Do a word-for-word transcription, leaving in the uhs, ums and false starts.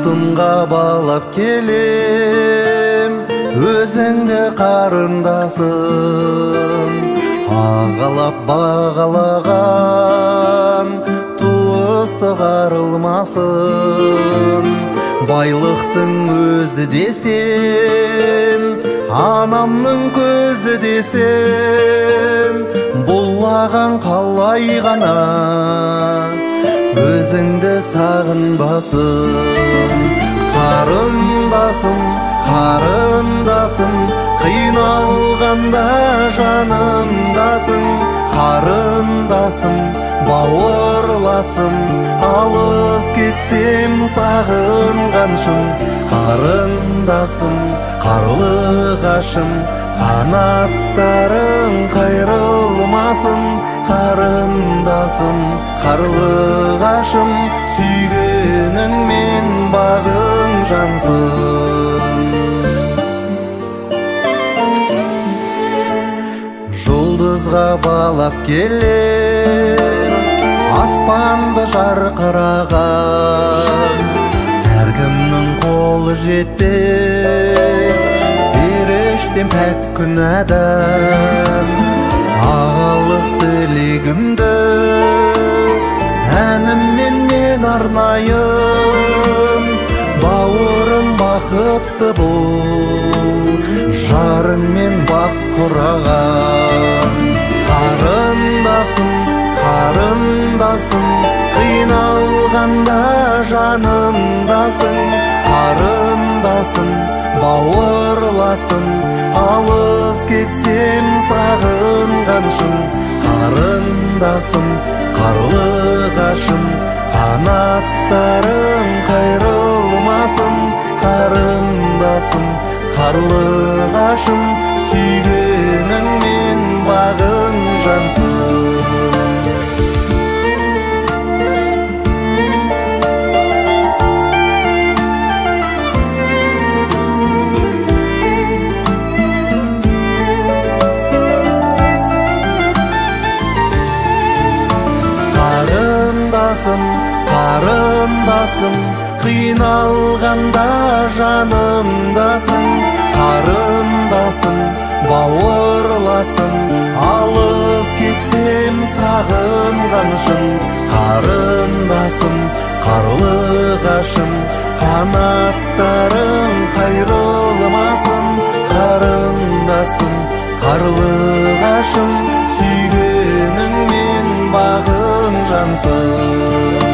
алтынға балап келем, өзіңді қарындасым. Ағалап бағалаған туыстық арылмасын. Байлықтың өзі десен, анамның көзі десен, бұллаған қалай ғана өзіңді сағынбасын. Қарындасым, қарындасым, қиналғанда жанымдасың. Қарындасым, бауырласым, алыс кетсем сағынғаншым. Қарындасым, қарлығашым, қанаттарың қайрылмасын. Қарындасым, қарлығашым, сүйгеніңмен бағың жансын. Жұлдызға балап келер, аспанды жарқыраған, әркімнің қолы жетпес періштем пәк күнәдан. Ағалық тілегімді әніммен мен арнайым, бауырым бақытты бол, жарыңмен бақ құраған. Қарындасым, қарындасым, қиналғанда жанымдасың. Қарындасым, бауырласым, алыс кетсем сағынғаншым. Қарындасым, қарлығашым, қанаттарың қайрылмасын. Қарындасым, қарлығашым, сүйгеніңмен бағың жансын. Қарындасым, қарындасым, қиналғанда жанымдасың. Қарындасым, бауырласым, алыс кетсем сағынғаншым. Қарындасым, қарлығашым, қанаттарың қайрылмасын. Қарындасым, қарлығашым, сүйгеніңмен бағың жансын.